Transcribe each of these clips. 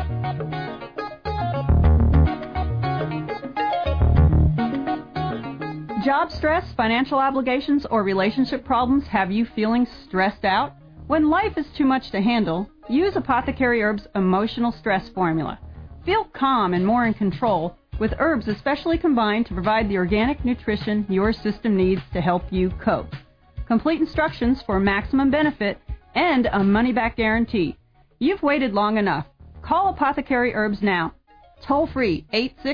Job stress, financial obligations, or relationship problems have you feeling stressed out? When life is too much to handle, use Apothecary Herbs Emotional Stress Formula. Feel calm and more in control with herbs especially combined to provide the organic nutrition your system needs to help you cope. Complete instructions for maximum benefit and a money-back guarantee. You've waited long enough. Call Apothecary Herbs now. Toll free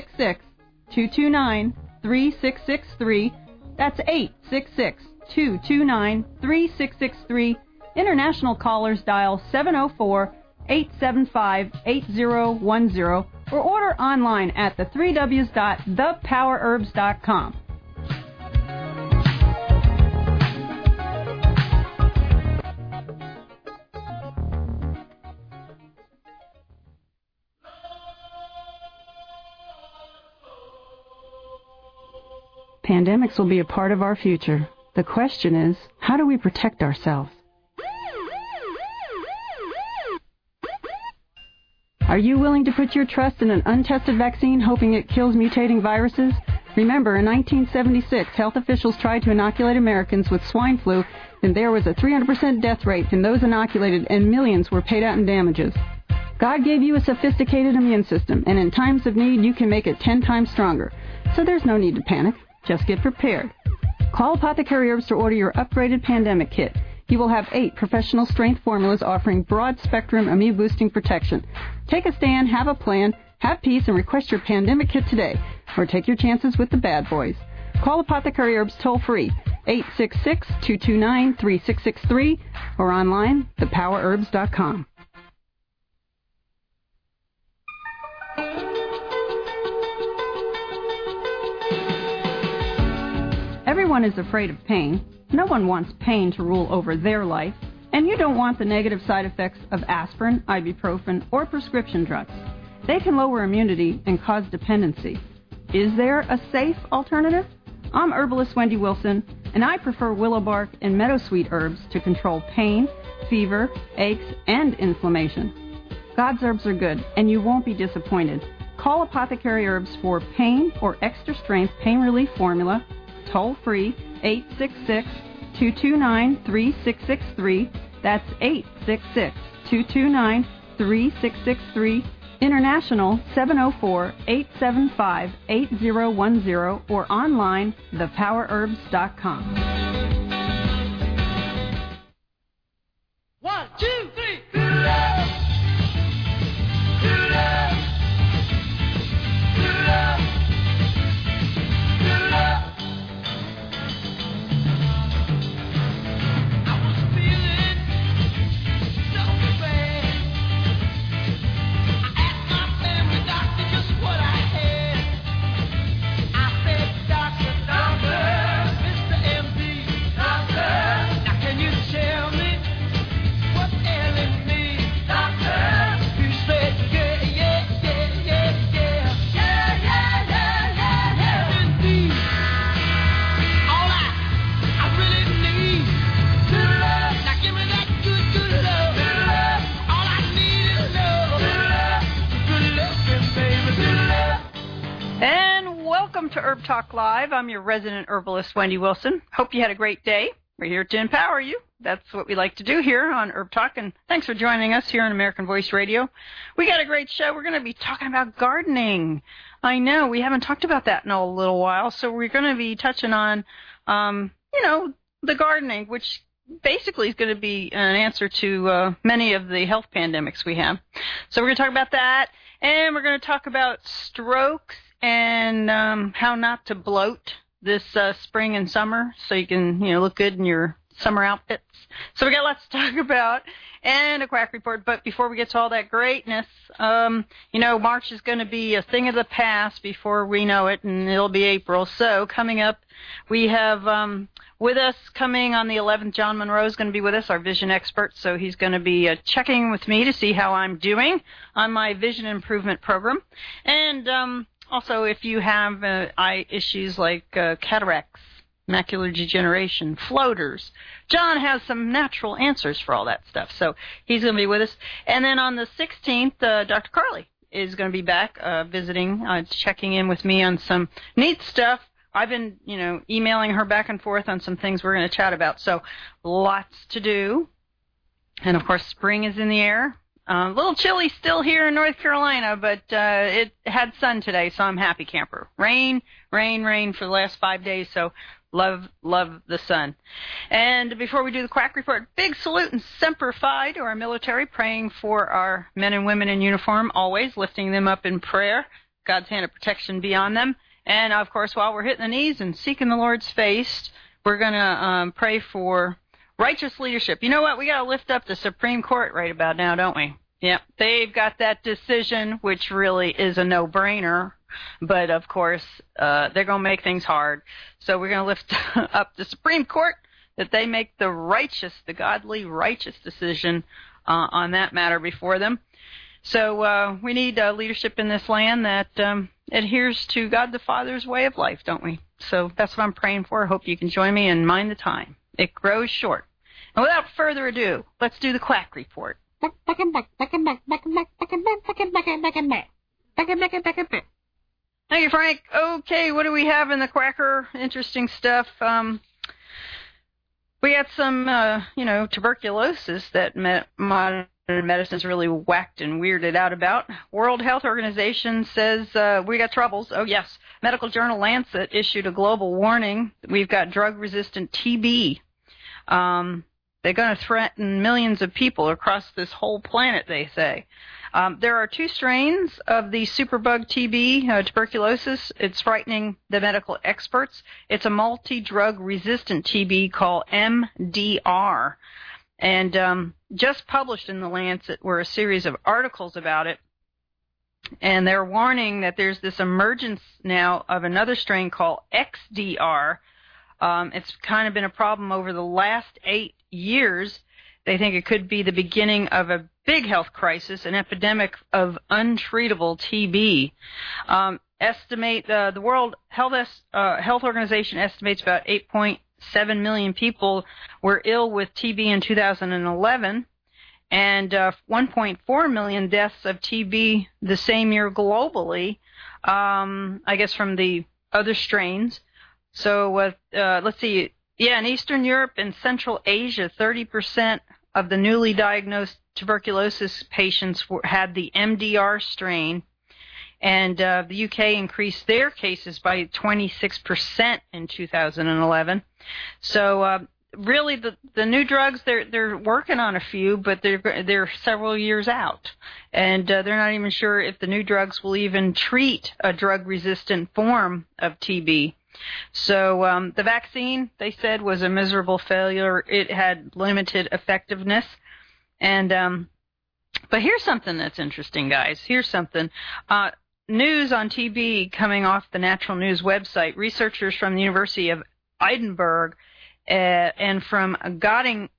866-229-3663. That's 866-229-3663. International callers dial 704-875-8010 or order online at the3ws.thepowerherbs.com. Pandemics will be a part of our future. The question is, how do we protect ourselves? Are you willing to put your trust in an untested vaccine hoping it kills mutating viruses? Remember, in 1976, health officials tried to inoculate Americans with swine flu, and there was a 300% death rate in those inoculated, and millions were paid out in damages. God gave you a sophisticated immune system, and in times of need, you can make it 10 times stronger. So there's no need to panic. Just get prepared. Call Apothecary Herbs to order your upgraded pandemic kit. You will have 8 professional strength formulas offering broad-spectrum immune-boosting protection. Take a stand, have a plan, have peace, and request your pandemic kit today. Or take your chances with the bad boys. Call Apothecary Herbs toll-free, 866-229-3663, or online, thepowerherbs.com. Everyone is afraid of pain. No one wants pain to rule over their life. And you don't want the negative side effects of aspirin, ibuprofen, or prescription drugs. They can lower immunity and cause dependency. Is there a safe alternative? I'm herbalist Wendy Wilson, and I prefer willow bark and meadowsweet herbs to control pain, fever, aches, and inflammation. God's herbs are good, and you won't be disappointed. Call Apothecary Herbs for pain or extra strength pain relief formula. Toll free 866-229-3663. That's 866-229-3663. International 704-875-8010 or online thepowerherbs.com. 1, 2, 3. To Herb Talk Live. I'm your resident herbalist, Wendy Wilson. Hope you had a great day. We're here to empower you. That's what we like to do here on Herb Talk, and thanks for joining us here on American Voice Radio. We got a great show. We're going to be talking about gardening. I know, we haven't talked about that in a little while, so we're going to be touching on, the gardening, which basically is going to be an answer to many of the health pandemics we have. So we're going to talk about that, and we're going to talk about strokes and how not to bloat this spring and summer so you can, look good in your summer outfits. So we got lots to talk about and a quack report. But before we get to all that greatness, March is going to be a thing of the past before we know it, and it'll be April. So coming up, we have with us coming on the 11th, John Monroe is going to be with us, our vision expert. So he's going to be checking with me to see how I'm doing on my vision improvement program. And also, if you have eye issues like cataracts, macular degeneration, floaters. John has some natural answers for all that stuff, so he's going to be with us. And then on the 16th, Dr. Carly is going to be back visiting, checking in with me on some neat stuff. I've been, emailing her back and forth on some things we're going to chat about, so lots to do. And, of course, spring is in the air. A little chilly still here in North Carolina, but it had sun today, so I'm happy camper. Rain for the last 5 days, so love the sun. And before we do the Quack Report, big salute and Semper Fi to our military, praying for our men and women in uniform, always lifting them up in prayer. God's hand of protection be on them. And, of course, while we're hitting the knees and seeking the Lord's face, we're going to pray for righteous leadership. You know what? We got to lift up the Supreme Court right about now, don't we? Yep. They've got that decision, which really is a no-brainer. But, of course, they're going to make things hard. So we're going to lift up the Supreme Court, that they make the godly, righteous decision on that matter before them. So we need leadership in this land that adheres to God the Father's way of life, don't we? So that's what I'm praying for. I hope you can join me and mind the time. It grows short. And without further ado, let's do the Quack Report. Thank you, Frank. Okay, what do we have in the Quacker? Interesting stuff. We got some, tuberculosis that modern medicine's really whacked and weirded out about. World Health Organization says we got troubles. Oh, yes. Medical journal Lancet issued a global warning. We've got drug-resistant TB. They're going to threaten millions of people across this whole planet, they say. There are 2 strains of the superbug TB, tuberculosis. It's frightening the medical experts. It's a multi-drug resistant TB called MDR. And just published in the Lancet were a series of articles about it. And they're warning that there's this emergence now of another strain called XDR. It's kind of been a problem over the last 8 years. They think it could be the beginning of a big health crisis, an epidemic of untreatable TB. The World Health Organization estimates about 8.7 million people were ill with TB in 2011, and 1.4 million deaths of TB the same year globally, I guess from the other strains. So let's see. Yeah, in Eastern Europe and Central Asia, 30% of the newly diagnosed tuberculosis patients had the MDR strain, and the UK increased their cases by 26% in 2011. So really, the new drugs, they're working on a few, but they're several years out, and they're not even sure if the new drugs will even treat a drug-resistant form of TB. So the vaccine, they said, was a miserable failure. It had limited effectiveness. And but here's something that's interesting, guys. Here's something. News on TB coming off the Natural News website. Researchers from the University of Edinburgh and from Göttingen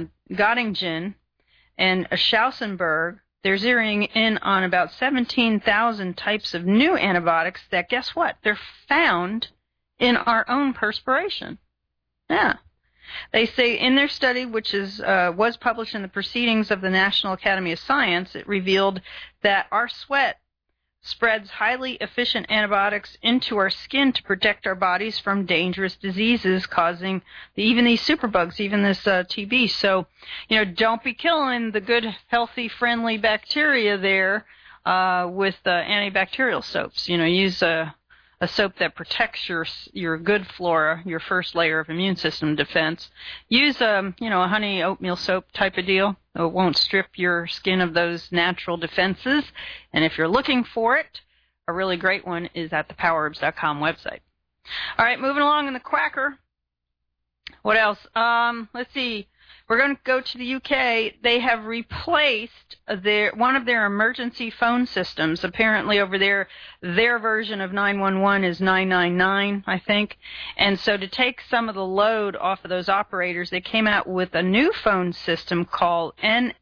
and Schausenberg, they're zeroing in on about 17,000 types of new antibiotics that, guess what? They're found in our own perspiration. Yeah. They say in their study, which was published in the Proceedings of the National Academy of Science, it revealed that our sweat spreads highly efficient antibiotics into our skin to protect our bodies from dangerous diseases causing even these superbugs, even this TB. So, don't be killing the good, healthy, friendly bacteria there with antibacterial soaps. Use a soap that protects your good flora, your first layer of immune system defense. Use a honey oatmeal soap type of deal. It won't strip your skin of those natural defenses. And if you're looking for it, a really great one is at the powerherbs.com website. All right, moving along in the Quacker. What else? Let's see. We're going to go to the UK. They have replaced one of their emergency phone systems. Apparently over there, their version of 911 is 999, I think. And so to take some of the load off of those operators, they came out with a new phone system called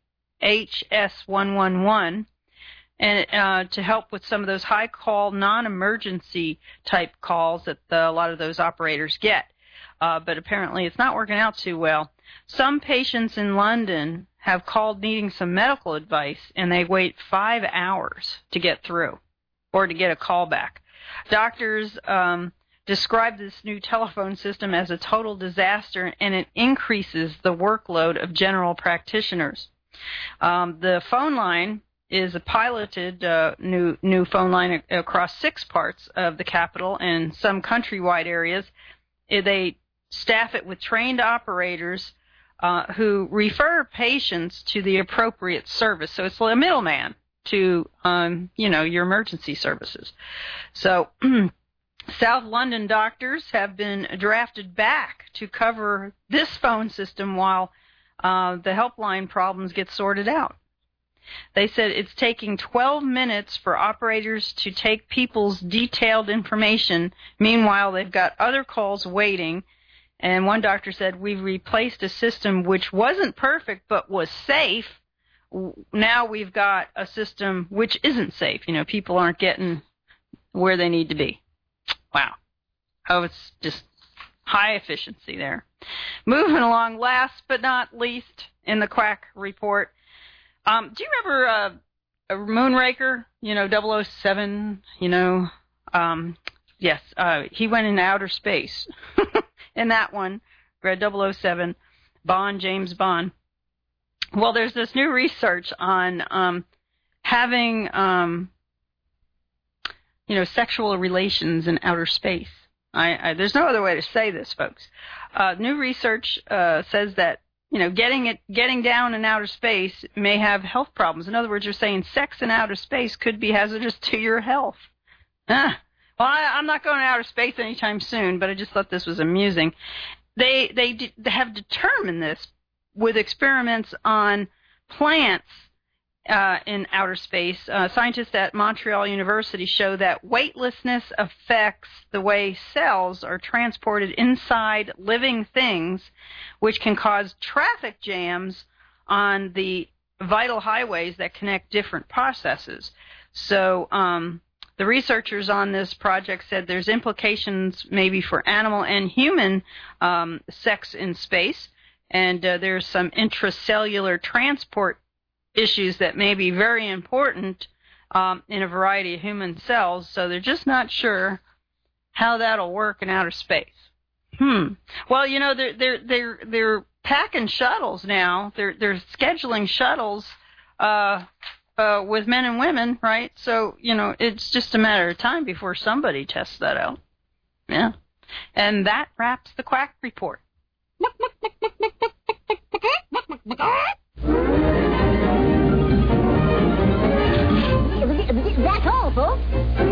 NHS111, and to help with some of those high-call, non-emergency type calls that a lot of those operators get. but apparently it's not working out too well. Some patients in London have called needing some medical advice, and they wait 5 hours to get through or to get a call back. Doctors describe this new telephone system as a total disaster, and it increases the workload of general practitioners. The phone line is a piloted new phone line across 6 parts of the capital and some countrywide areas. They staff it with trained operators who refer patients to the appropriate service. So it's a middleman to, your emergency services. So South London doctors have been drafted back to cover this phone system while the helpline problems get sorted out. They said it's taking 12 minutes for operators to take people's detailed information. Meanwhile, they've got other calls waiting. And one doctor said, we've replaced a system which wasn't perfect but was safe. Now we've got a system which isn't safe. People aren't getting where they need to be. Wow. Oh, it's just high efficiency there. Moving along, last but not least, in the Quack Report. Do you remember Moonraker, 007, yes, he went into outer space. In that one, read 007, James Bond. Well, there's this new research on having, sexual relations in outer space. There's no other way to say this, folks. New research says that, getting down in outer space may have health problems. In other words, you're saying sex in outer space could be hazardous to your health. Well, I'm not going to outer space anytime soon, but I just thought this was amusing. They have determined this with experiments on plants in outer space. Scientists at Montreal University show that weightlessness affects the way cells are transported inside living things, which can cause traffic jams on the vital highways that connect different processes. So the researchers on this project said there's implications maybe for animal and human sex in space, and there's some intracellular transport issues that may be very important in a variety of human cells, so they're just not sure how that'll work in outer space. Well, they're packing shuttles now. They're scheduling shuttles with men and women, right? So, it's just a matter of time before somebody tests that out. Yeah. And that wraps the Quack Report. That's all, folks.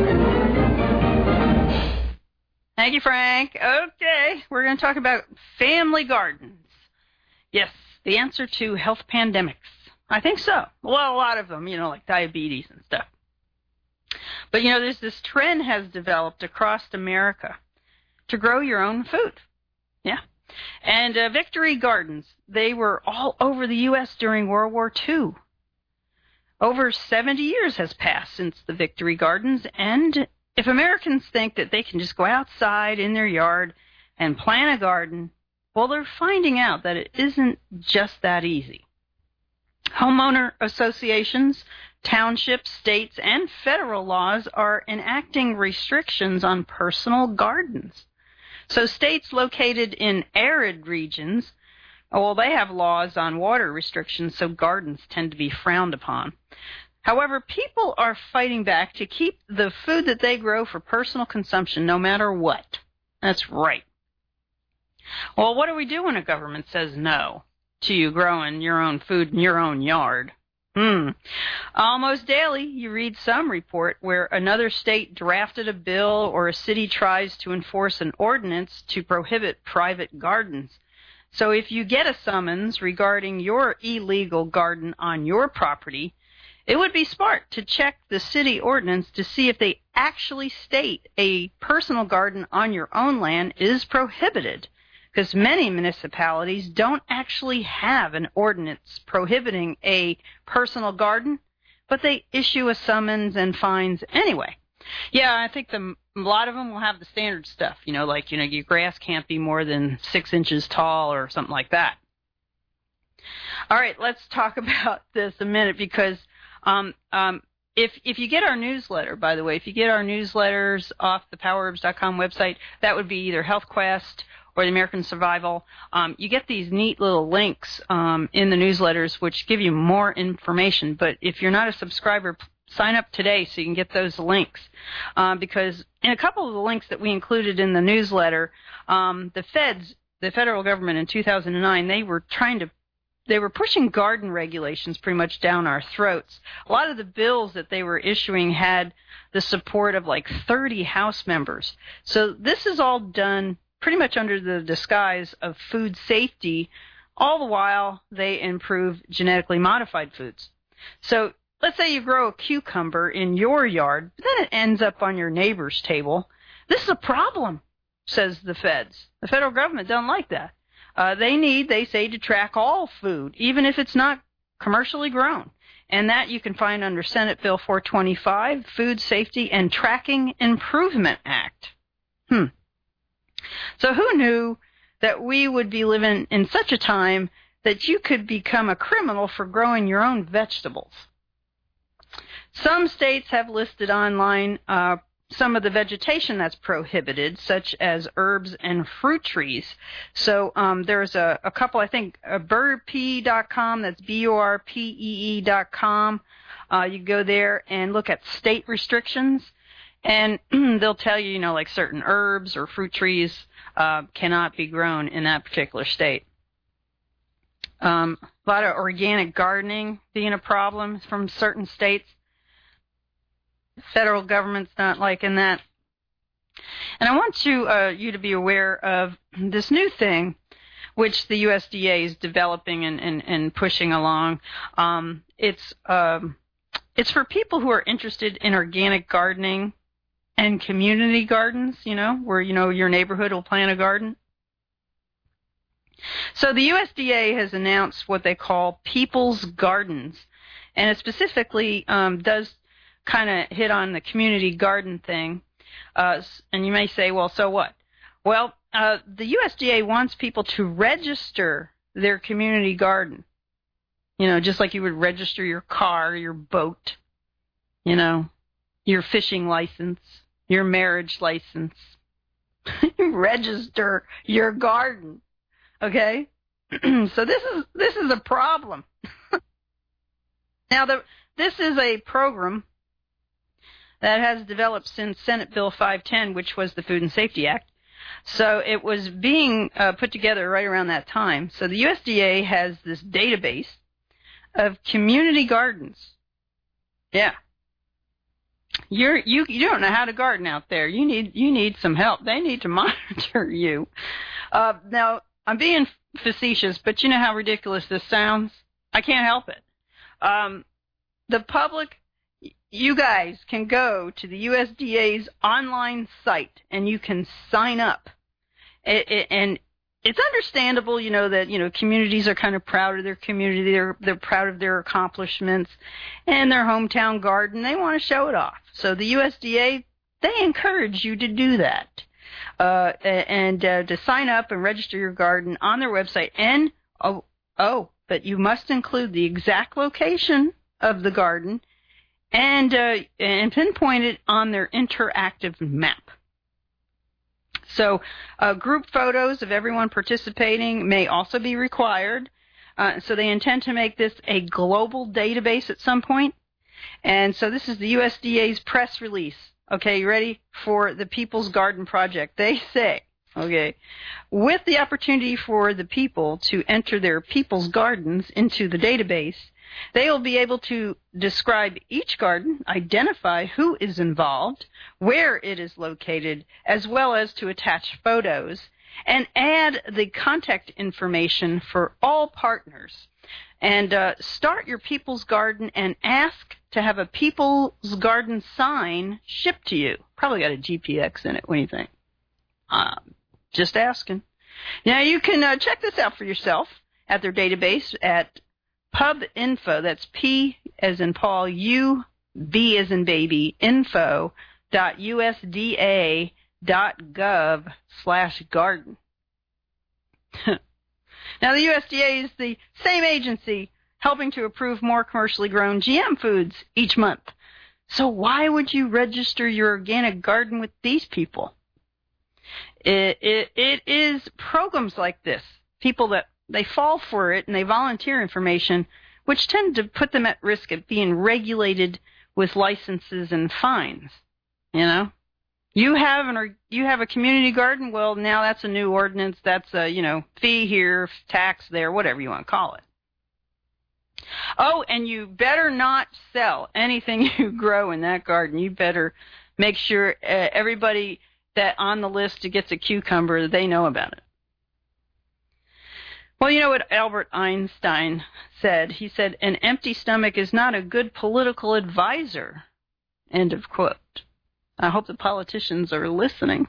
Thank you, Frank. Okay, we're going to talk about family gardens. Yes, the answer to health pandemics. I think so. Well, a lot of them, like diabetes and stuff. But, there's this trend has developed across America to grow your own food. Yeah. And Victory Gardens, they were all over the U.S. during World War II. Over 70 years has passed since the Victory Gardens, and if Americans think that they can just go outside in their yard and plant a garden, well, they're finding out that it isn't just that easy. Homeowner associations, townships, states, and federal laws are enacting restrictions on personal gardens. So states located in arid regions, well, they have laws on water restrictions, so gardens tend to be frowned upon. However, people are fighting back to keep the food that they grow for personal consumption no matter what. That's right. Well, what do we do when a government says no to you growing your own food in your own yard? Almost daily, you read some report where another state drafted a bill or a city tries to enforce an ordinance to prohibit private gardens. So if you get a summons regarding your illegal garden on your property, it would be smart to check the city ordinance to see if they actually state a personal garden on your own land is prohibited, because many municipalities don't actually have an ordinance prohibiting a personal garden, but they issue a summons and fines anyway. Yeah, I think a lot of them will have the standard stuff, like, your grass can't be more than 6 inches tall or something like that. All right, let's talk about this a minute because if you get our newsletter, by the way, if you get our newsletters off the PowerHerbs.com website, that would be either HealthQuest or the American Survival. You get these neat little links in the newsletters which give you more information. But if you're not a subscriber, sign up today so you can get those links. Because in a couple of the links that we included in the newsletter, the federal government in 2009, they were pushing garden regulations pretty much down our throats. A lot of the bills that they were issuing had the support of like 30 House members. So this is all done pretty much under the disguise of food safety, all the while they improve genetically modified foods. So let's say you grow a cucumber in your yard, but then it ends up on your neighbor's table. This is a problem, says the feds. The federal government doesn't like that. They say, to track all food, even if it's not commercially grown. And that you can find under Senate Bill 425, Food Safety and Tracking Improvement Act. So who knew that we would be living in such a time that you could become a criminal for growing your own vegetables? Some states have listed online some of the vegetation that's prohibited, such as herbs and fruit trees. So there's a couple, I think, burpee.com, that's BURPEE.com. You go there and look at state restrictions, and they'll tell you, like certain herbs or fruit trees cannot be grown in that particular state. A lot of organic gardening being a problem from certain states. Federal government's not liking that. And I want you to be aware of this new thing which the USDA is developing and pushing along. It's for people who are interested in organic gardening and community gardens, where, your neighborhood will plant a garden. So the USDA has announced what they call People's Gardens, and it specifically does kind of hit on the community garden thing. And you may say, well, so what? Well, the USDA wants people to register their community garden, just like you would register your car, your boat, your fishing license, your marriage license. You register your garden, okay? So this is a problem. Now, this is a program that has developed since Senate Bill 510, which was the Food and Safety Act. So it was being put together right around that time. So the USDA has this database of community gardens. Yeah. You don't know how to garden out there. You need some help. They need to monitor you. Now, I'm being facetious, but you know how ridiculous this sounds? I can't help it. The public, you guys can go to the USDA's online site and you can sign up. And it's understandable, that, communities are kind of proud of their community. They're proud of their accomplishments and their hometown garden. They want to show it off. So the USDA, they encourage you to do that. And to sign up and register your garden on their website. And, but you must include the exact location of the garden and pinpoint it on their interactive map. So group photos of everyone participating may also be required. So they intend to make this a global database at some point. And so this is the USDA's press release. Okay, you ready for the People's Garden Project? They say, okay, with the opportunity for the people to enter their people's gardens into the database, they will be able to describe each garden, identify who is involved, where it is located, as well as to attach photos, and add the contact information for all partners. And start your People's Garden and ask to have a People's Garden sign shipped to you. Probably got a GPX in it. What do you think? Just asking. Now, you can check this out for yourself at their database at PubInfo. That's P as in Paul, U, B as in baby, info.gov. www.usda.gov/garden. Now, the USDA is the same agency helping to approve more commercially grown GM foods each month. So why would you register your organic garden with these people? It is programs like this, people that they fall for it and they volunteer information, which tend to put them at risk of being regulated with licenses and fines. You know, you have a community garden. Well, now that's a new ordinance. That's a fee here, tax there, whatever you want to call it. Oh, and you better not sell anything you grow in that garden. You better make sure everybody that on the list that gets a cucumber, they know about it. Well, you know what Albert Einstein said? He said, "An empty stomach is not a good political advisor." End of quote. I hope the politicians are listening.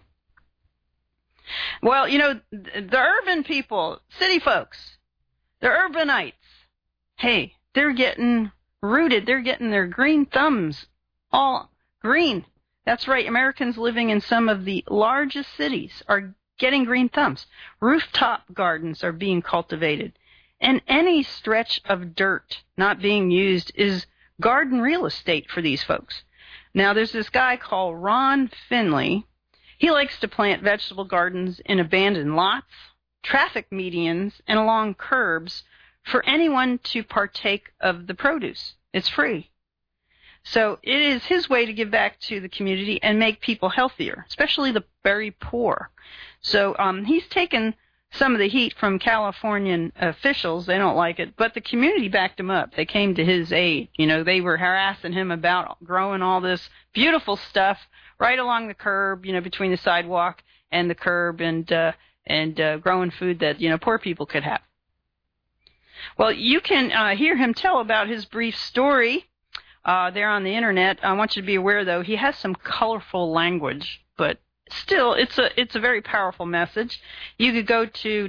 Well, the urban people, city folks, the urbanites, hey, they're getting rooted. They're getting their green thumbs all green. That's right. Americans living in some of the largest cities are getting green thumbs. Rooftop gardens are being cultivated. And any stretch of dirt not being used is garden real estate for these folks. Now, there's this guy called Ron Finley. He likes to plant vegetable gardens in abandoned lots, traffic medians, and along curbs for anyone to partake of the produce. It's free. So it is his way to give back to the community and make people healthier, especially the very poor. So he's taken some of the heat from Californian officials. They don't like it, but the community backed him up. They came to his aid. They were harassing him about growing all this beautiful stuff right along the curb, between the sidewalk and the curb, and growing food that poor people could have. Well, you can hear him tell about his brief story there on the internet. I want you to be aware, though, he has some colorful language, but still, it's a very powerful message. You could go to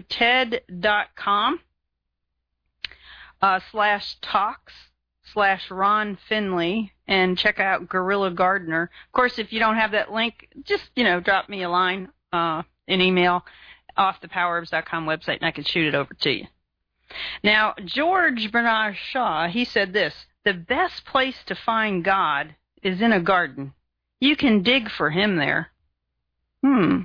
TED.com/talks/Ron Finley and check out Guerrilla Gardener. Of course, if you don't have that link, just, drop me a line, an email off the PowerHerbs.com website, and I can shoot it over to you. Now, George Bernard Shaw, he said this: "The best place to find God is in a garden. You can dig for him there." And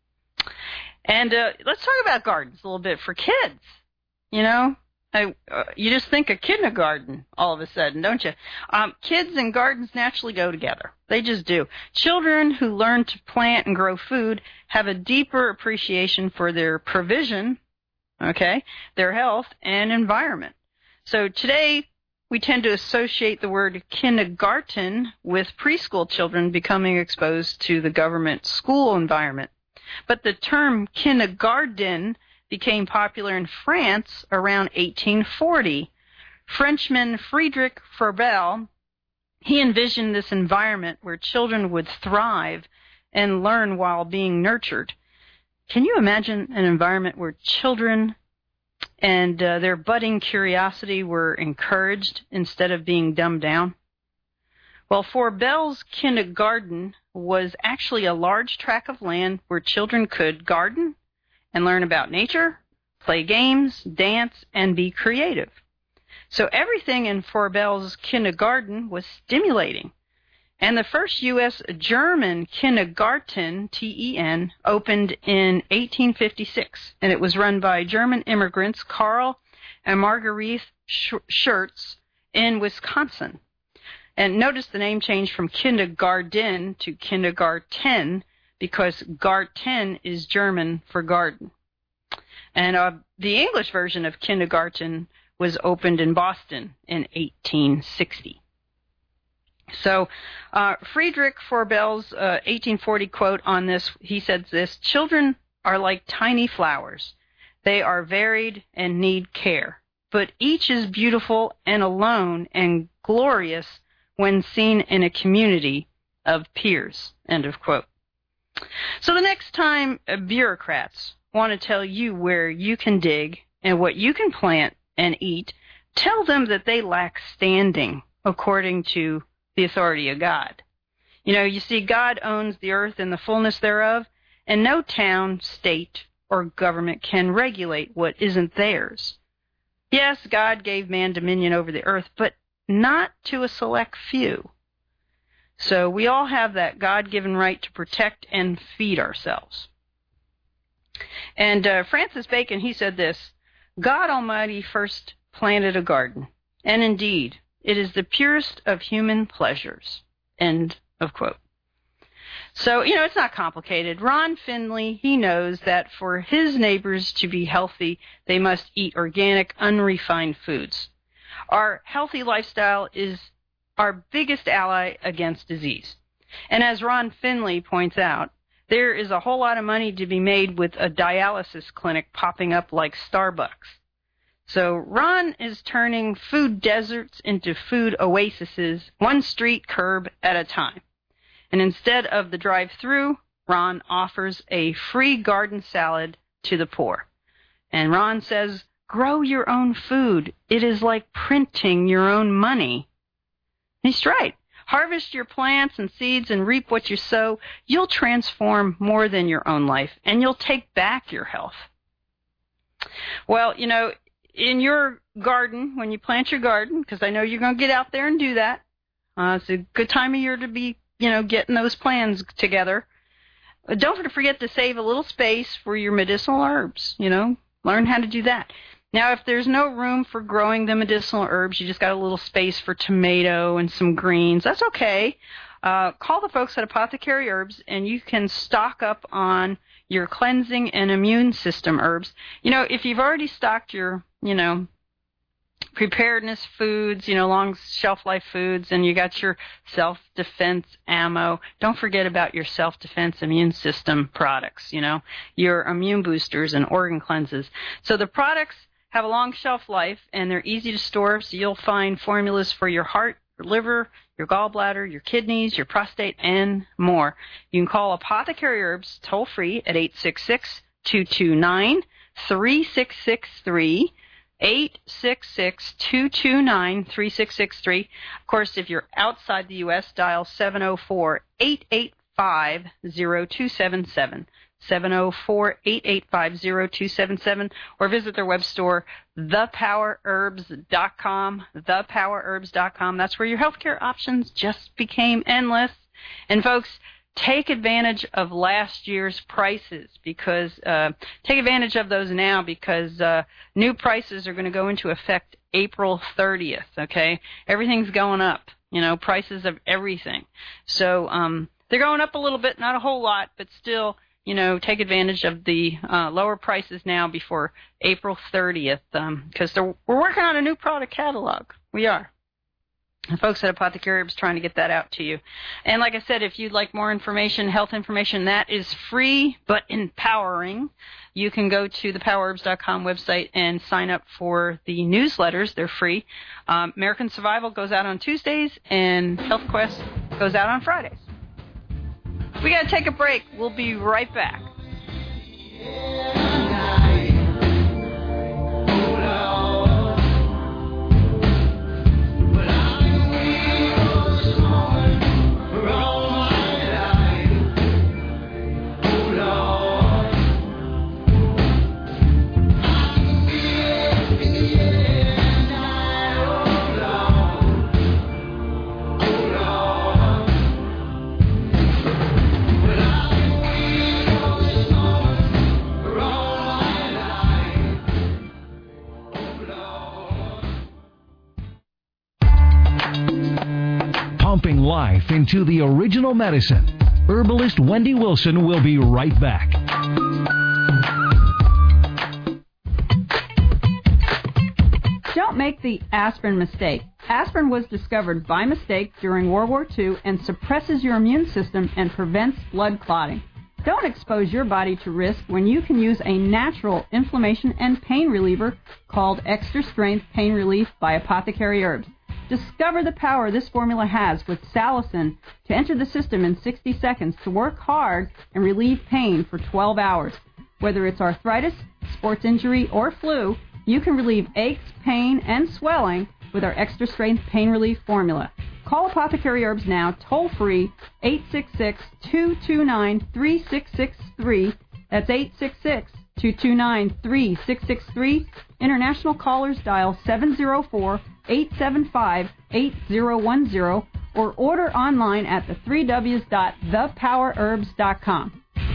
let's talk about gardens a little bit for kids. You just think of kindergarten all of a sudden, don't you? Kids and gardens naturally go together. They just do. Children who learn to plant and grow food have a deeper appreciation for their provision, their health and environment. So today, we tend to associate the word kindergarten with preschool children becoming exposed to the government school environment. But the term kindergarten became popular in France around 1840. Frenchman Friedrich Froebel, he envisioned this environment where children would thrive and learn while being nurtured. Can you imagine an environment where children and their budding curiosity were encouraged instead of being dumbed down? Well, Froebel's kindergarten was actually a large tract of land where children could garden and learn about nature, play games, dance, and be creative. So everything in Froebel's kindergarten was stimulating. And the first U.S.-German kindergarten, TEN, opened in 1856, and it was run by German immigrants Karl and Marguerite Schurz in Wisconsin. And notice the name changed from kindergarten to kindergarten because Garten is German for garden. And the English version of kindergarten was opened in Boston in 1860. So Friedrich Froebel's 1840 quote on this, he said this: "Children are like tiny flowers. They are varied and need care, but each is beautiful and alone and glorious when seen in a community of peers." End of quote. So the next time bureaucrats want to tell you where you can dig and what you can plant and eat, tell them that they lack standing according to the authority of God. You see, God owns the earth and the fullness thereof, and no town, state, or government can regulate what isn't theirs. Yes, God gave man dominion over the earth, but not to a select few. So we all have that God-given right to protect and feed ourselves. And Francis Bacon, he said this, God Almighty first planted a garden, and indeed, it is the purest of human pleasures. End of quote. So, it's not complicated. Ron Finley, he knows that for his neighbors to be healthy, they must eat organic, unrefined foods. Our healthy lifestyle is our biggest ally against disease. And as Ron Finley points out, there is a whole lot of money to be made with a dialysis clinic popping up like Starbucks. So Ron is turning food deserts into food oases, one street curb at a time. And instead of the drive-through, Ron offers a free garden salad to the poor. And Ron says, grow your own food. It is like printing your own money. He's right. Harvest your plants and seeds and reap what you sow. You'll transform more than your own life, and you'll take back your health. Well, in your garden, when you plant your garden, because I know you're going to get out there and do that, it's a good time of year to be, getting those plans together. Don't forget to save a little space for your medicinal herbs, learn how to do that. Now, if there's no room for growing the medicinal herbs, you just got a little space for tomato and some greens, that's okay. Call the folks at Apothecary Herbs, and you can stock up on your cleansing and immune system herbs. If you've already stocked your, preparedness foods, long shelf life foods, and you got your self-defense ammo, don't forget about your self-defense immune system products, your immune boosters and organ cleanses. So the products have a long shelf life, and they're easy to store, so you'll find formulas for your heart, your liver, your gallbladder, your kidneys, your prostate, and more. You can call Apothecary Herbs toll-free at 866-229-3663, 866-229-3663. Of course, if you're outside the U.S., dial 704-885-0277. 704-885-0277, or visit their web store, thepowerherbs.com, thepowerherbs.com. That's where your healthcare options just became endless. And folks, take advantage of last year's prices, because take advantage of those now, because new prices are going to go into effect April 30th, okay? Everything's going up, prices of everything. So they're going up a little bit, not a whole lot, but still, take advantage of the lower prices now before April 30th, because we're working on a new product catalog. We are. The folks at Apothecary Herbs trying to get that out to you. And like I said, if you'd like more information, health information, that is free but empowering. You can go to the powerherbs.com website and sign up for the newsletters. They're free. American Survival goes out on Tuesdays, and Health Quest goes out on Fridays. We got to take a break. We'll be right back. Pumping life into the original medicine. Herbalist Wendy Wilson will be right back. Don't make the aspirin mistake. Aspirin was discovered by mistake during World War II and suppresses your immune system and prevents blood clotting. Don't expose your body to risk when you can use a natural inflammation and pain reliever called Extra Strength Pain Relief by Apothecary Herbs. Discover the power this formula has with salicin to enter the system in 60 seconds to work hard and relieve pain for 12 hours. Whether it's arthritis, sports injury, or flu, you can relieve aches, pain, and swelling with our Extra Strength Pain Relief formula. Call Apothecary Herbs now, toll-free, 866-229-3663. That's 866-229-3663. International callers dial 704-875-8010 or order online at the3ws.thepowerherbs.com.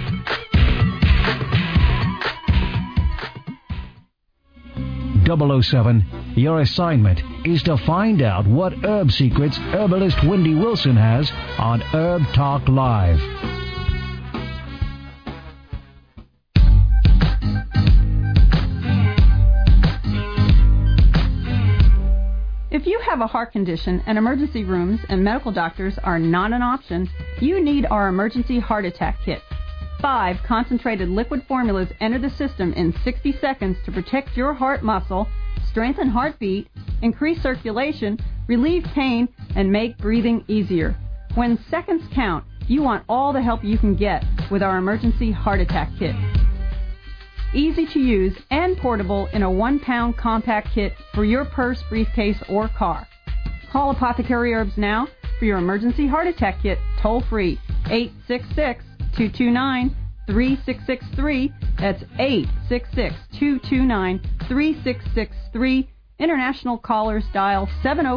007, your assignment is to find out what herb secrets herbalist Wendy Wilson has on Herb Talk Live. If you have a heart condition and emergency rooms and medical doctors are not an option, you need our emergency heart attack kit. 5 concentrated liquid formulas enter the system in 60 seconds to protect your heart muscle, strengthen heartbeat, increase circulation, relieve pain, and make breathing easier. When seconds count, you want all the help you can get with our emergency heart attack kit. Easy to use and portable in a 1-pound compact kit for your purse, briefcase, or car. Call Apothecary Herbs now for your emergency heart attack kit, toll-free, 866-229-3663. That's 866-229-3663. International callers dial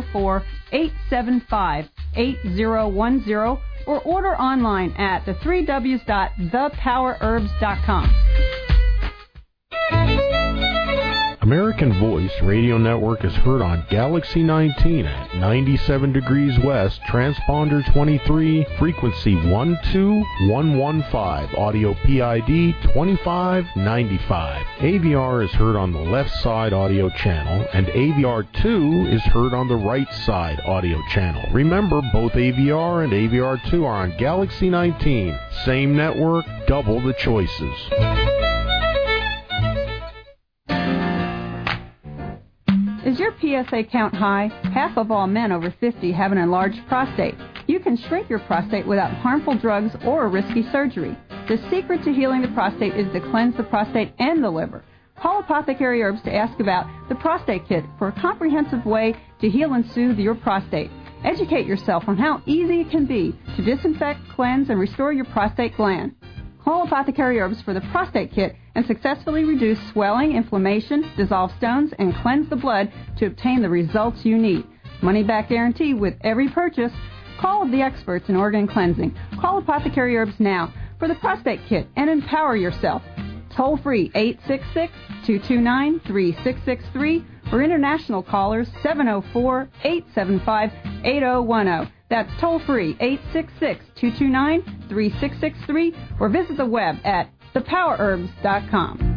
704-875-8010 or order online at the3ws.thepowerherbs.com. American Voice Radio Network is heard on Galaxy 19 at 97 degrees west, transponder 23, frequency 12115, audio PID 2595. AVR is heard on the left side audio channel, and AVR2 is heard on the right side audio channel. Remember, both AVR and AVR2 are on Galaxy 19. Same network, double the choices. Is your PSA count high? Half of all men over 50 have an enlarged prostate. You can shrink your prostate without harmful drugs or a risky surgery. The secret to healing the prostate is to cleanse the prostate and the liver. Call Apothecary Herbs to ask about the prostate kit for a comprehensive way to heal and soothe your prostate. Educate yourself on how easy it can be to disinfect, cleanse, and restore your prostate gland. Call Apothecary Herbs for the prostate kit and successfully reduce swelling, inflammation, dissolve stones, and cleanse the blood to obtain the results you need. Money back guarantee with every purchase. Call the experts in organ cleansing. Call Apothecary Herbs now for the prostate kit and empower yourself. Toll free 866-229-3663 or international callers 704-875-8010. That's toll free 866-229-3663 or visit the web at thepowerherbs.com.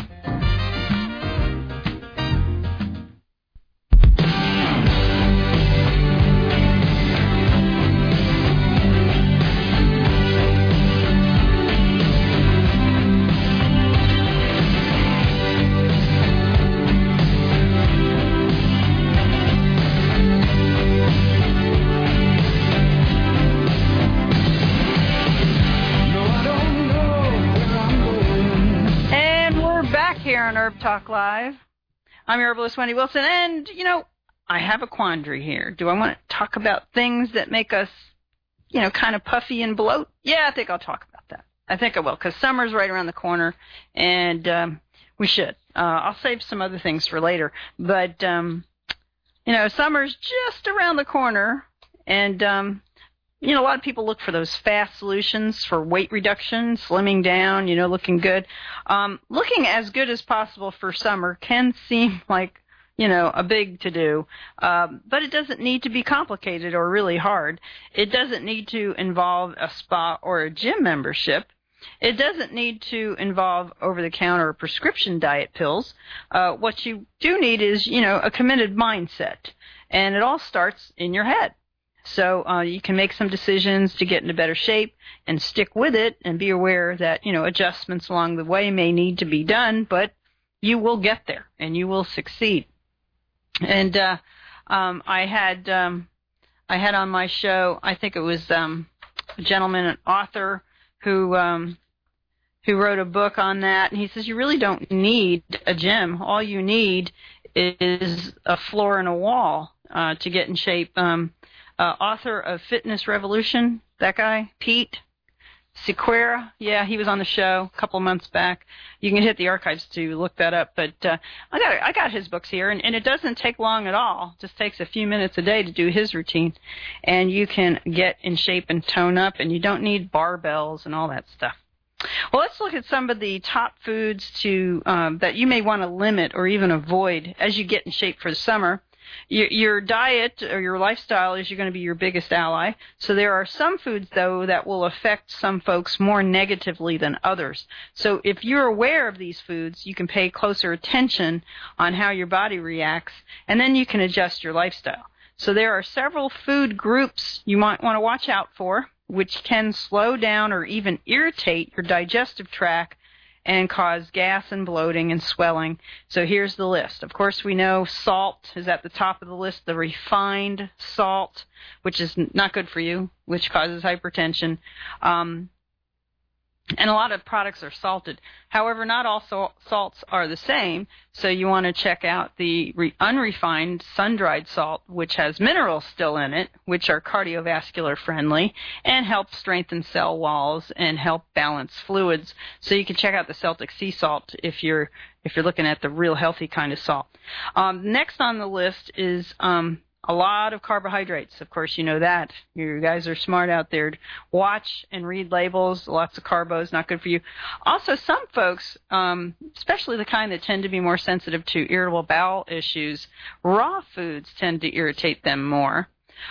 Herb Talk Live. I'm your herbalist, Wendy Wilson, and, I have a quandary here. Do I want to talk about things that make us, kind of puffy and bloat? Yeah, I think I'll talk about that. I think I will, because summer's right around the corner, and we should. I'll save some other things for later, but, summer's just around the corner, and, a lot of people look for those fast solutions for weight reduction, slimming down, looking good. Looking as good as possible for summer can seem like, a big to-do, but it doesn't need to be complicated or really hard. It doesn't need to involve a spa or a gym membership. It doesn't need to involve over-the-counter or prescription diet pills. What you do need is, a committed mindset, and it all starts in your head. So you can make some decisions to get into better shape and stick with it and be aware that, adjustments along the way may need to be done, but you will get there and you will succeed. And I had on my show, I think it was a gentleman, an author, who wrote a book on that. And he says you really don't need a gym. All you need is a floor and a wall to get in shape. author of Fitness Revolution, that guy, Pete Sequeira. Yeah, he was on the show a couple of months back. You can hit the archives to look that up. But I got his books here, and it doesn't take long at all. It just takes a few minutes a day to do his routine, and you can get in shape and tone up, and you don't need barbells and all that stuff. Well, let's look at some of the top foods that you may want to limit or even avoid as you get in shape for the summer. Your diet or your lifestyle is going to be your biggest ally. So there are some foods, though, that will affect some folks more negatively than others. So if you're aware of these foods, you can pay closer attention on how your body reacts, and then you can adjust your lifestyle. So there are several food groups you might want to watch out for, which can slow down or even irritate your digestive tract and cause gas and bloating and swelling. So here's the list. Of course, we know salt is at the top of the list, the refined salt, which is not good for you, which causes hypertension. And a lot of products are salted. However, not all salts are the same, so you want to check out the unrefined sun-dried salt, which has minerals still in it, which are cardiovascular friendly and help strengthen cell walls and help balance fluids. So you can check out the Celtic sea salt if you're looking at the real healthy kind of salt. Next on the list is a lot of carbohydrates. Of course, you know that. You guys are smart out there. Watch and read labels. Lots of carbos, not good for you. Also, some folks, especially the kind that tend to be more sensitive to irritable bowel issues, raw foods tend to irritate them more.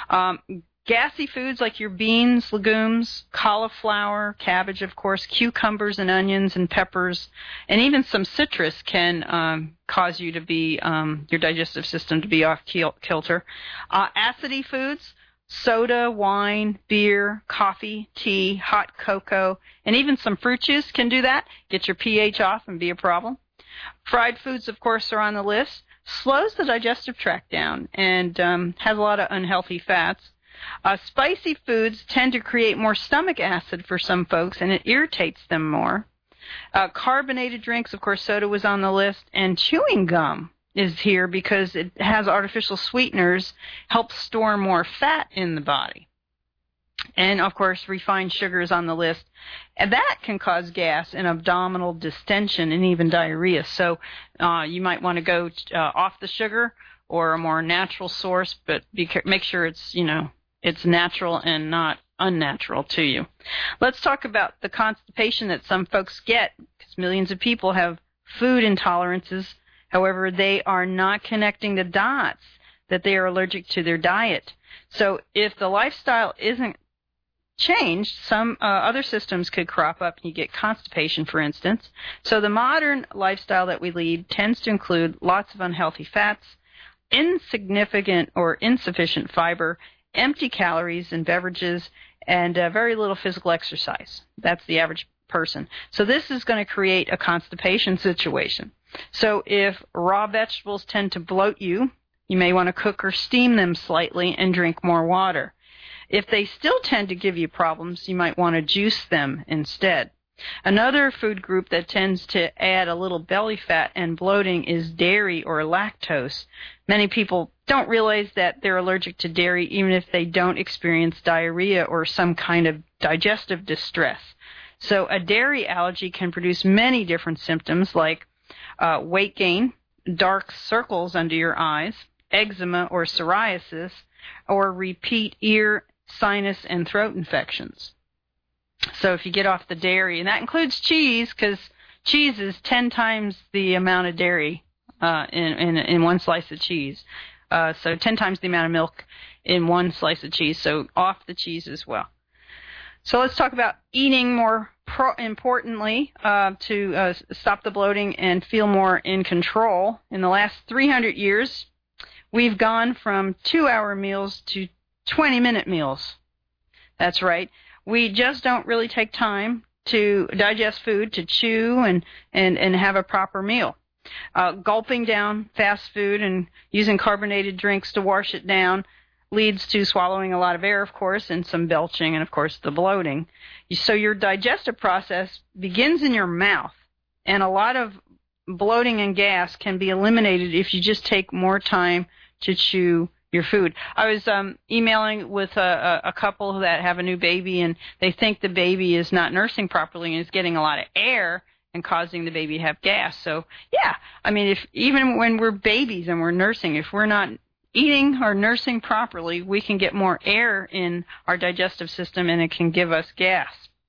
Gassy foods like your beans, legumes, cauliflower, cabbage, of course, cucumbers and onions and peppers, and even some citrus can cause you to be, your digestive system to be off kilter. Acidy foods, soda, wine, beer, coffee, tea, hot cocoa, and even some fruit juice can do that. Get your pH off and be a problem. Fried foods, of course, are on the list. Slows the digestive tract down and has a lot of unhealthy fats. Spicy foods tend to create more stomach acid for some folks, and it irritates them more. Carbonated drinks, of course, soda was on the list, and chewing gum is here because it has artificial sweeteners, helps store more fat in the body. And, of course, refined sugar is on the list. And that can cause gas and abdominal distension and even diarrhea. So you might want to go off the sugar or a more natural source, but make sure it's, it's natural and not unnatural to you. Let's talk about the constipation that some folks get, because millions of people have food intolerances. However, they are not connecting the dots that they are allergic to their diet. So if the lifestyle isn't changed, some other systems could crop up and you get constipation, for instance. So the modern lifestyle that we lead tends to include lots of unhealthy fats, insignificant or insufficient fiber, empty calories in beverages, and very little physical exercise. That's the average person. So this is going to create a constipation situation. So if raw vegetables tend to bloat you, you may want to cook or steam them slightly and drink more water. If they still tend to give you problems, you might want to juice them instead. Another food group that tends to add a little belly fat and bloating is dairy or lactose. Many people don't realize that they're allergic to dairy even if they don't experience diarrhea or some kind of digestive distress. So a dairy allergy can produce many different symptoms like weight gain, dark circles under your eyes, eczema or psoriasis, or repeat ear, sinus, and throat infections. So if you get off the dairy, and that includes cheese, because cheese is 10 times the amount of dairy in one slice of cheese. So 10 times the amount of milk in one slice of cheese, so off the cheese as well. So let's talk about eating more importantly to stop the bloating and feel more in control. In the last 300 years, we've gone from 2-hour meals to 20-minute meals. That's right. We just don't really take time to digest food, to chew and have a proper meal. Gulping down fast food and using carbonated drinks to wash it down leads to swallowing a lot of air, of course, and some belching, and, of course, the bloating. So your digestive process begins in your mouth, and a lot of bloating and gas can be eliminated if you just take more time to chew your food. I was emailing with a couple that have a new baby, and they think the baby is not nursing properly and is getting a lot of air and causing the baby to have gas. So, yeah, I mean, if even when we're babies and we're nursing, if we're not eating or nursing properly, we can get more air in our digestive system, and it can give us gas.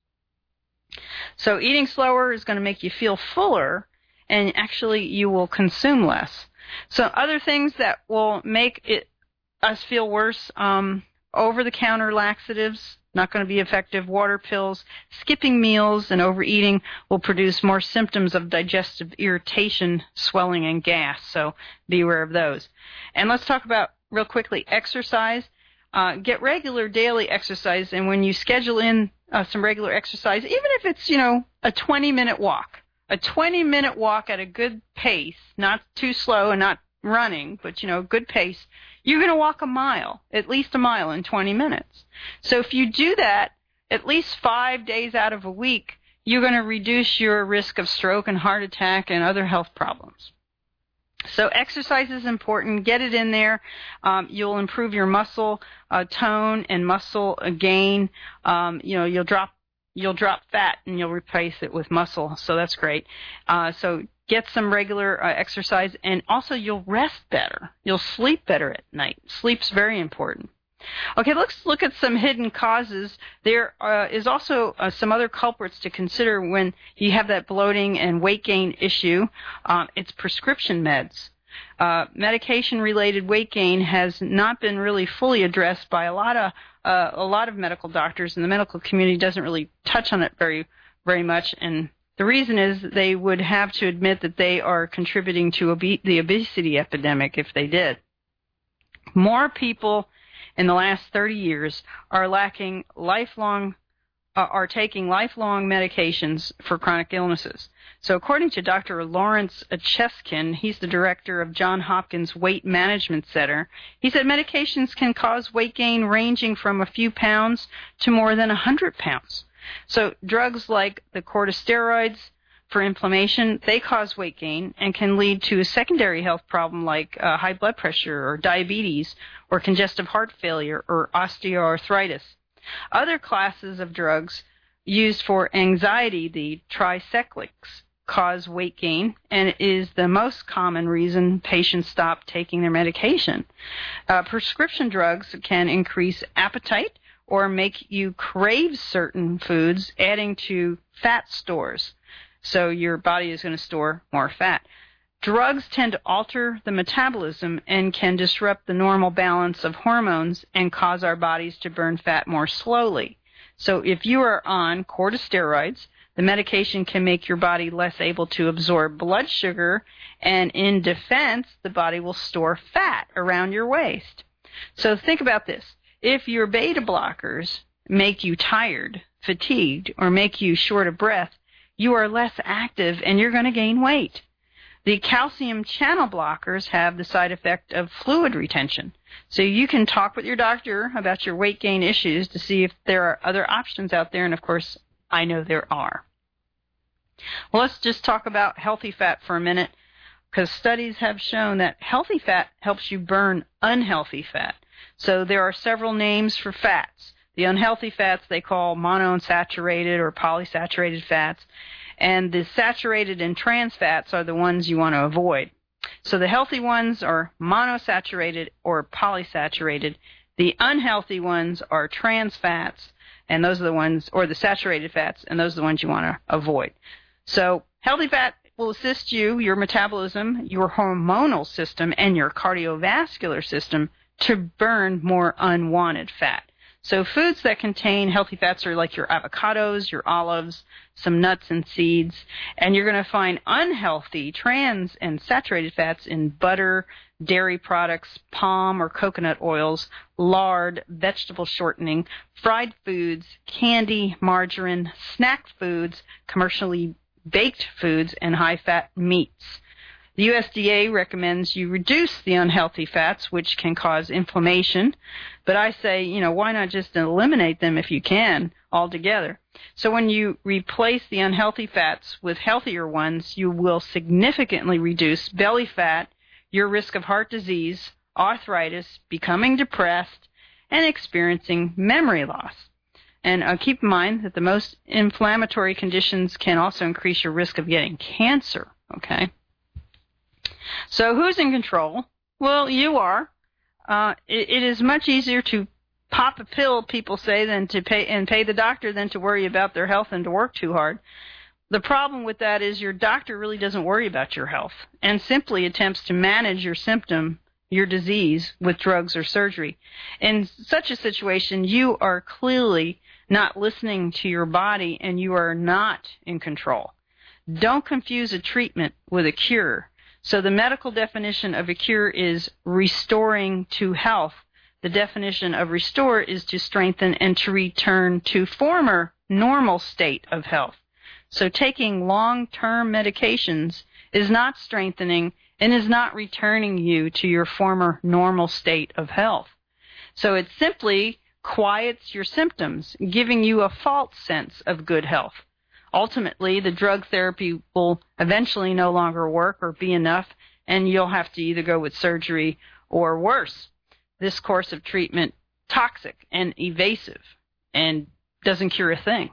So eating slower is going to make you feel fuller, and actually you will consume less. So other things that will make us feel worse, over-the-counter laxatives, not going to be effective. Water pills, skipping meals, and overeating will produce more symptoms of digestive irritation, swelling, and gas. So be aware of those. And let's talk about, real quickly, exercise. Get regular daily exercise, and when you schedule in some regular exercise, even if it's, a 20-minute walk, a 20-minute walk at a good pace, not too slow and not running, but, good pace, you're going to walk at least a mile in 20 minutes. So if you do that at least 5 days out of a week, you're going to reduce your risk of stroke and heart attack and other health problems. So exercise is important. Get it in there. You'll improve your muscle tone and muscle gain. You'll drop fat and you'll replace it with muscle. So that's great. So get some regular exercise, and also you'll rest better. You'll sleep better at night. Sleep's very important. Okay, let's look at some hidden causes. There is also some other culprits to consider when you have that bloating and weight gain issue. It's prescription meds. Medication-related weight gain has not been really fully addressed by a lot of medical doctors, and the medical community doesn't really touch on it very, very much. And the reason is they would have to admit that they are contributing to the obesity epidemic if they did. More people in the last 30 years are taking lifelong medications for chronic illnesses. So according to Dr. Lawrence Cheskin, he's the director of Johns Hopkins Weight Management Center, he said medications can cause weight gain ranging from a few pounds to more than 100 pounds. So drugs like the corticosteroids for inflammation, they cause weight gain and can lead to a secondary health problem like high blood pressure or diabetes or congestive heart failure or osteoarthritis. Other classes of drugs used for anxiety, the tricyclics, cause weight gain and is the most common reason patients stop taking their medication. Prescription drugs can increase appetite or make you crave certain foods, adding to fat stores. So your body is going to store more fat. Drugs tend to alter the metabolism and can disrupt the normal balance of hormones and cause our bodies to burn fat more slowly. So if you are on corticosteroids, the medication can make your body less able to absorb blood sugar, and in defense, the body will store fat around your waist. So think about this. If your beta blockers make you tired, fatigued, or make you short of breath, you are less active and you're going to gain weight. The calcium channel blockers have the side effect of fluid retention. So you can talk with your doctor about your weight gain issues to see if there are other options out there, and of course, I know there are. Well, let's just talk about healthy fat for a minute, because studies have shown that healthy fat helps you burn unhealthy fat. So there are several names for fats. The unhealthy fats they call monounsaturated or polysaturated fats, and the saturated and trans fats are the ones you want to avoid. So the healthy ones are monosaturated or polysaturated. The unhealthy ones are trans fats, and those are the ones, or the saturated fats, and those are the ones you want to avoid. So healthy fat will assist you, your metabolism, your hormonal system, and your cardiovascular system to burn more unwanted fat. So foods that contain healthy fats are like your avocados, your olives, some nuts and seeds, and you're going to find unhealthy trans and saturated fats in butter, dairy products, palm or coconut oils, lard, vegetable shortening, fried foods, candy, margarine, snack foods, commercially baked foods, and high-fat meats. The USDA recommends you reduce the unhealthy fats, which can cause inflammation. But I say, why not just eliminate them if you can altogether? So when you replace the unhealthy fats with healthier ones, you will significantly reduce belly fat, your risk of heart disease, arthritis, becoming depressed, and experiencing memory loss. And keep in mind that the most inflammatory conditions can also increase your risk of getting cancer, okay? So who's in control? Well, you are. It is much easier to pop a pill, people say, than to pay the doctor than to worry about their health and to work too hard. The problem with that is your doctor really doesn't worry about your health and simply attempts to manage your symptom, your disease, with drugs or surgery. In such a situation, you are clearly not listening to your body and you are not in control. Don't confuse a treatment with a cure. So the medical definition of a cure is restoring to health. The definition of restore is to strengthen and to return to former normal state of health. So taking long-term medications is not strengthening and is not returning you to your former normal state of health. So it simply quiets your symptoms, giving you a false sense of good health. Ultimately, the drug therapy will eventually no longer work or be enough, and you'll have to either go with surgery or worse. This course of treatment toxic and evasive and doesn't cure a thing.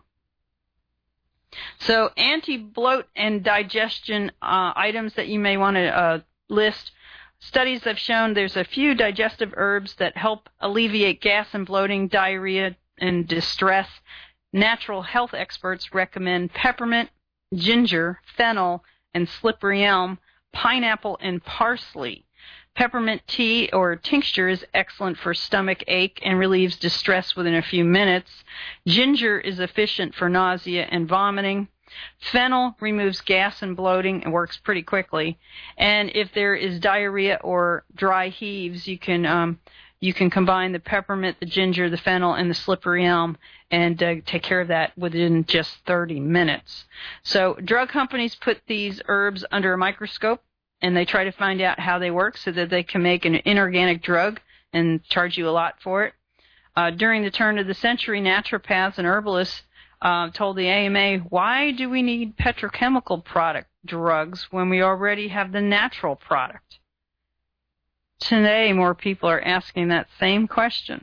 So anti-bloat and digestion items that you may want to list. Studies have shown there's a few digestive herbs that help alleviate gas and bloating, diarrhea, and distress. Natural health experts recommend peppermint, ginger, fennel, and slippery elm, pineapple, and parsley. Peppermint tea or tincture is excellent for stomach ache and relieves distress within a few minutes. Ginger is efficient for nausea and vomiting. Fennel removes gas and bloating and works pretty quickly. And if there is diarrhea or dry heaves, you can combine the peppermint, the ginger, the fennel, and the slippery elm and take care of that within just 30 minutes. So drug companies put these herbs under a microscope, and they try to find out how they work so that they can make an inorganic drug and charge you a lot for it. During the turn of the century, naturopaths and herbalists told the AMA, why do we need petrochemical product drugs when we already have the natural product? Today, more people are asking that same question.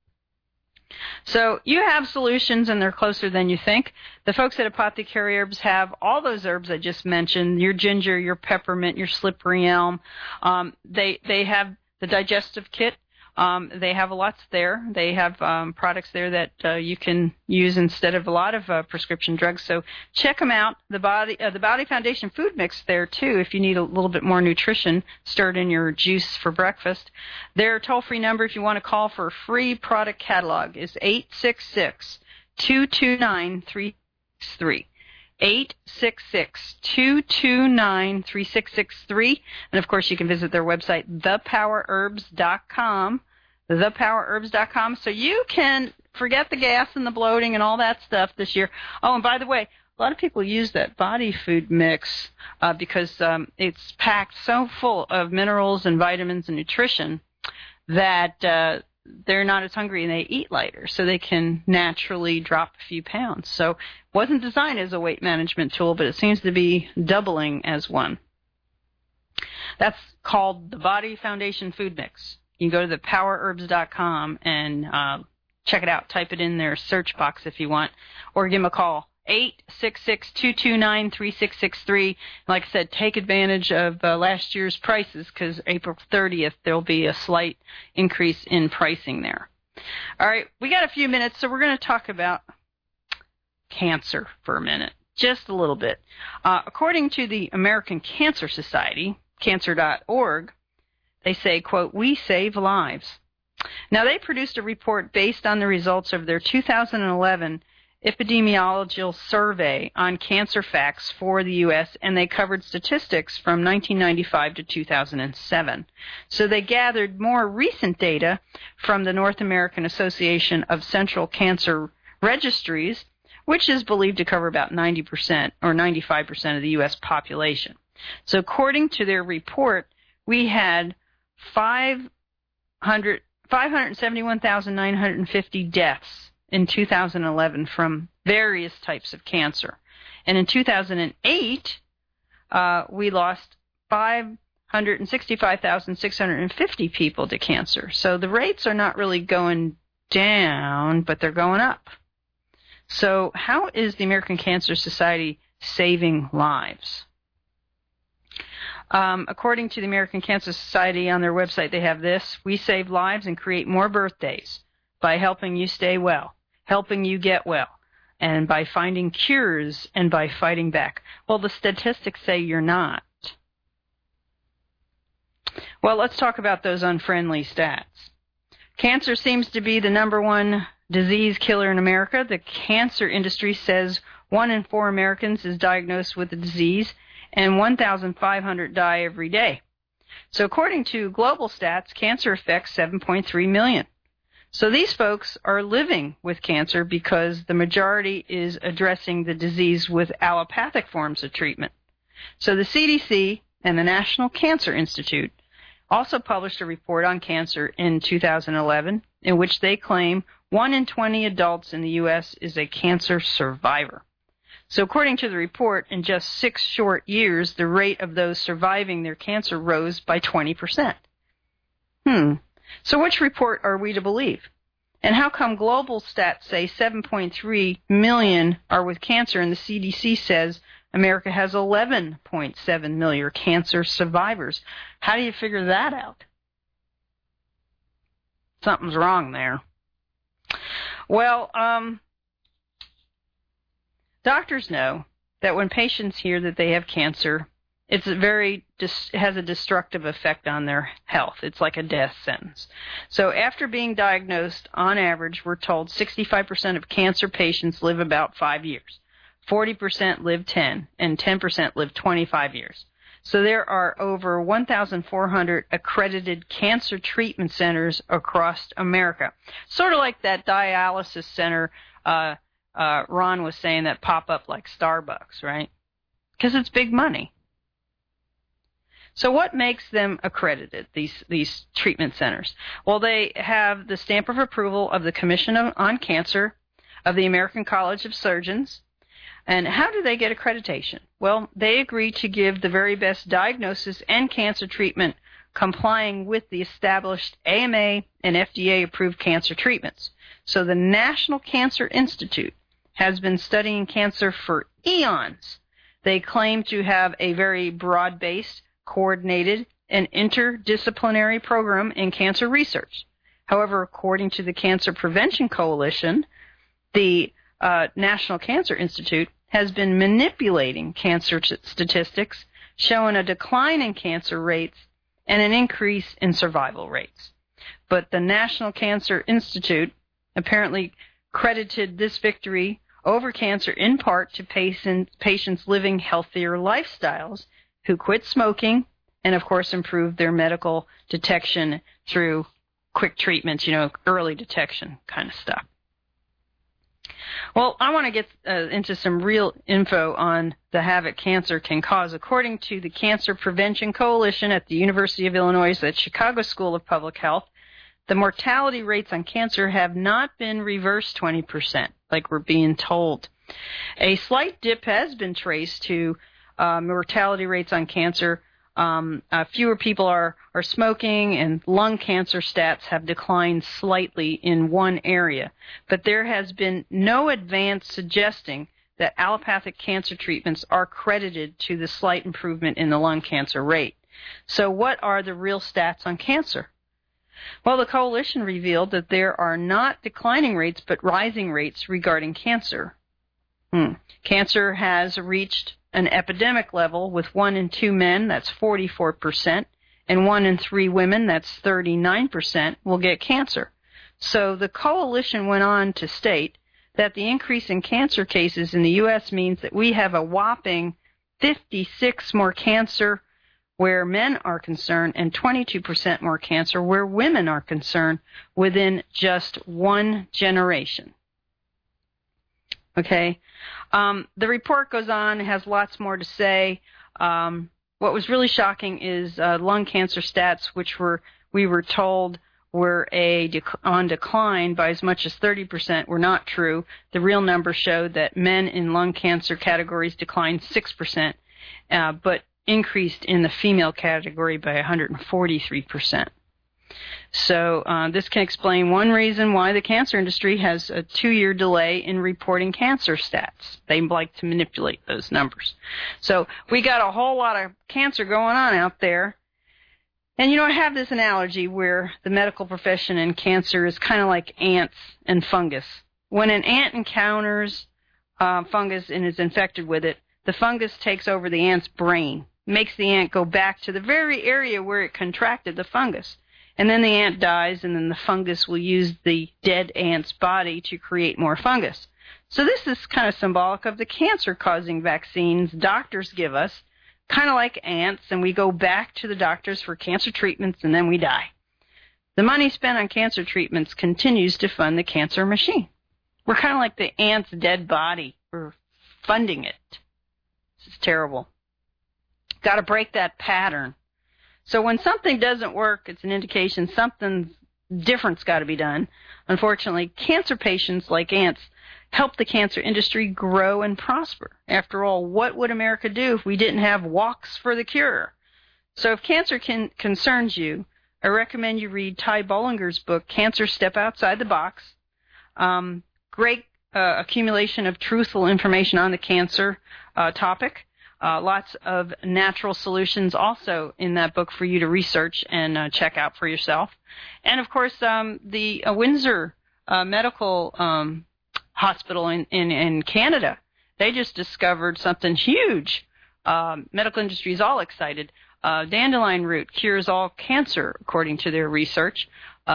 So you have solutions, and they're closer than you think. The folks at Apothecary Herbs have all those herbs I just mentioned, your ginger, your peppermint, your slippery elm. They have the digestive kit. They have lots there. They have products there that you can use instead of a lot of prescription drugs. So check them out. The Body Foundation food mix there too. If you need a little bit more nutrition stirred in your juice for breakfast, their toll-free number, if you want to call for a free product catalog, is 866-229-3663. 866-229-3663. And, of course, you can visit their website, thepowerherbs.com, thepowerherbs.com. So you can forget the gas and the bloating and all that stuff this year. Oh, and by the way, a lot of people use that body food mix because it's packed so full of minerals and vitamins and nutrition that they're not as hungry and they eat lighter, so they can naturally drop a few pounds. So it wasn't designed as a weight management tool, but it seems to be doubling as one. That's called the Body Foundation Food Mix. You can go to thepowerherbs.com and check it out. Type it in their search box if you want, or give them a call. 866-229-3663. Like I said, take advantage of last year's prices because April 30th there'll be a slight increase in pricing there. All right, we got a few minutes, so we're going to talk about cancer for a minute, just a little bit. According to the American Cancer Society, cancer.org, they say, quote, "We save lives." Now, they produced a report based on the results of their 2011 epidemiological survey on cancer facts for the U.S., and they covered statistics from 1995 to 2007. So they gathered more recent data from the North American Association of Central Cancer Registries, which is believed to cover about 90% or 95% of the U.S. population. So according to their report, we had 571,950 deaths in 2011 from various types of cancer. And in 2008, we lost 500 565,650 people to cancer. So the rates are not really going down, but they're going up. So how is the American Cancer Society saving lives? According to the American Cancer Society on their website, they have this: we save lives and create more birthdays by helping you stay well, helping you get well, and by finding cures and by fighting back. Well, the statistics say you're not. Well, let's talk about those unfriendly stats. Cancer seems to be the number one disease killer in America. The cancer industry says 1 in 4 Americans is diagnosed with the disease, and 1,500 die every day. So according to global stats, cancer affects 7.3 million. So these folks are living with cancer because the majority is addressing the disease with allopathic forms of treatment. So the CDC and the National Cancer Institute also published a report on cancer in 2011 in which they claim 1 in 20 adults in the U.S. is a cancer survivor. So according to the report, in just 6 short years, the rate of those surviving their cancer rose by 20%. So which report are we to believe? And how come global stats say 7.3 million are with cancer and the CDC says America has 11.7 million cancer survivors? How do you figure that out? Something's wrong there. Well, doctors know that when patients hear that they have cancer, it has a destructive effect on their health. It's like a death sentence. So after being diagnosed, on average, we're told 65% of cancer patients live about 5 years, 40% live 10, and 10% live 25 years. So there are over 1,400 accredited cancer treatment centers across America. Sort of like that dialysis center Ron was saying that pop up like Starbucks, right? Because it's big money. So what makes them accredited, these treatment centers? Well, they have the stamp of approval of the Commission on Cancer, of the American College of Surgeons. And how do they get accreditation? Well, they agree to give the very best diagnosis and cancer treatment complying with the established AMA and FDA-approved cancer treatments. So the National Cancer Institute has been studying cancer for eons. They claim to have a very broad-based, coordinated, and interdisciplinary program in cancer research. However, according to the Cancer Prevention Coalition, the National Cancer Institute has been manipulating cancer statistics, showing a decline in cancer rates and an increase in survival rates. But the National Cancer Institute apparently credited this victory over cancer in part to patients living healthier lifestyles who quit smoking and, of course, improved their medical detection through quick treatments, early detection kind of stuff. Well, I want to get into some real info on the havoc cancer can cause. According to the Cancer Prevention Coalition at the University of Illinois at Chicago School of Public Health, the mortality rates on cancer have not been reversed 20%, like we're being told. A slight dip has been traced to mortality rates on cancer. Fewer people are smoking, and lung cancer stats have declined slightly in one area. But there has been no advance suggesting that allopathic cancer treatments are credited to the slight improvement in the lung cancer rate. So what are the real stats on cancer? Well, the coalition revealed that there are not declining rates but rising rates regarding cancer. Cancer has reached an epidemic level with 1 in 2 men, that's 44%, and 1 in 3 women, that's 39%, will get cancer. So the coalition went on to state that the increase in cancer cases in the U.S. means that we have a whopping 56 more cancer where men are concerned and 22% more cancer where women are concerned within just one generation. Okay. The report goes on, has lots more to say. What was really shocking is lung cancer stats, which we were told were on decline by as much as 30%, were not true. The real number showed that men in lung cancer categories declined 6%, but increased in the female category by 143%. So this can explain one reason why the cancer industry has a 2-year delay in reporting cancer stats. They like to manipulate those numbers. So we got a whole lot of cancer going on out there. And, you know, I have this analogy where the medical profession and cancer is kind of like ants and fungus. When an ant encounters fungus and is infected with it, the fungus takes over the ant's brain, makes the ant go back to the very area where it contracted the fungus. And then the ant dies, and then the fungus will use the dead ant's body to create more fungus. So this is kind of symbolic of the cancer-causing vaccines doctors give us, kind of like ants, and we go back to the doctors for cancer treatments, and then we die. The money spent on cancer treatments continues to fund the cancer machine. We're kind of like the ant's dead body. We're funding it. This is terrible. Got to break that pattern. So when something doesn't work, it's an indication something different's got to be done. Unfortunately, cancer patients, like ants, help the cancer industry grow and prosper. After all, what would America do if we didn't have walks for the cure? So if cancer concerns you, I recommend you read Ty Bollinger's book, Cancer Step Outside the Box. Great accumulation of truthful information on the cancer topic. Lots of natural solutions also in that book for you to research and check out for yourself. And, of course, the Windsor Medical Hospital in Canada, they just discovered something huge. Medical industry is all excited. Dandelion root cures all cancer, according to their research.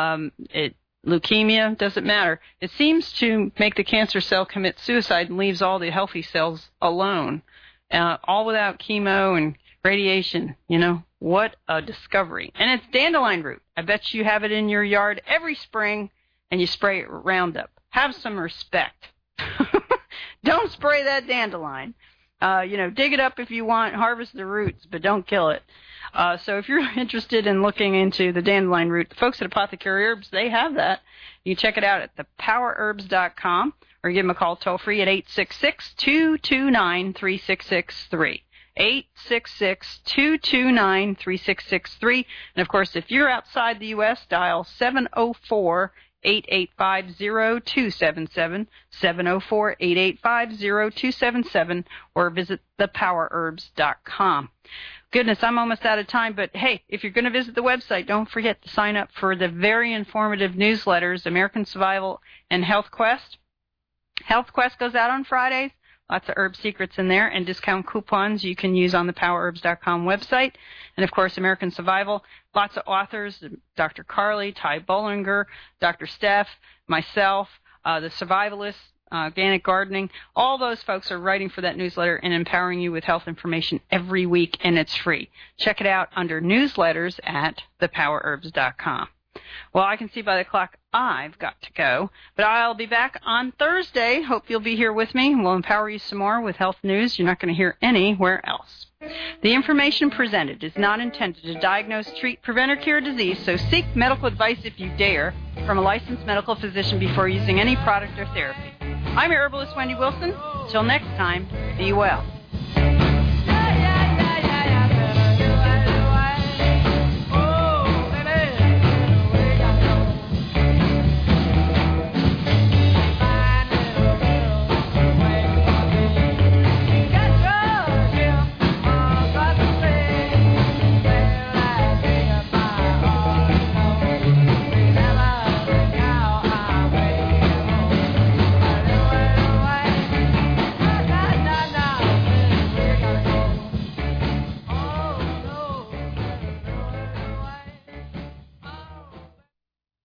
Leukemia, doesn't matter. It seems to make the cancer cell commit suicide and leaves all the healthy cells alone. All without chemo and radiation, you know. What a discovery. And it's dandelion root. I bet you have it in your yard every spring, and you spray it Roundup. Have some respect. Don't spray that dandelion. Dig it up if you want, harvest the roots, but don't kill it. So if you're interested in looking into the dandelion root, the folks at Apothecary Herbs, they have that. You can check it out at thepowererbs.com. Or give them a call toll-free at 866-229-3663. 866-229-3663. And, of course, if you're outside the U.S., dial 704-885-0277, 704-885-0277, or visit thepowererbs.com. Goodness, I'm almost out of time, but hey, if you're going to visit the website, don't forget to sign up for the very informative newsletters, American Survival and Health Quest. Health Quest goes out on Fridays. Lots of herb secrets in there and discount coupons you can use on the powererbs.com website. And, of course, American Survival, lots of authors, Dr. Carly, Ty Bollinger, Dr. Steph, myself, the Survivalists, Organic Gardening. All those folks are writing for that newsletter and empowering you with health information every week, and it's free. Check it out under newsletters at thepowererbs.com. Well, I can see by the clock I've got to go, but I'll be back on Thursday. Hope you'll be here with me. We'll empower you some more with health news you're not going to hear anywhere else. The information presented is not intended to diagnose, treat, prevent, or cure disease, so seek medical advice if you dare from a licensed medical physician before using any product or therapy. I'm your herbalist, Wendy Wilson. Till next time, be well.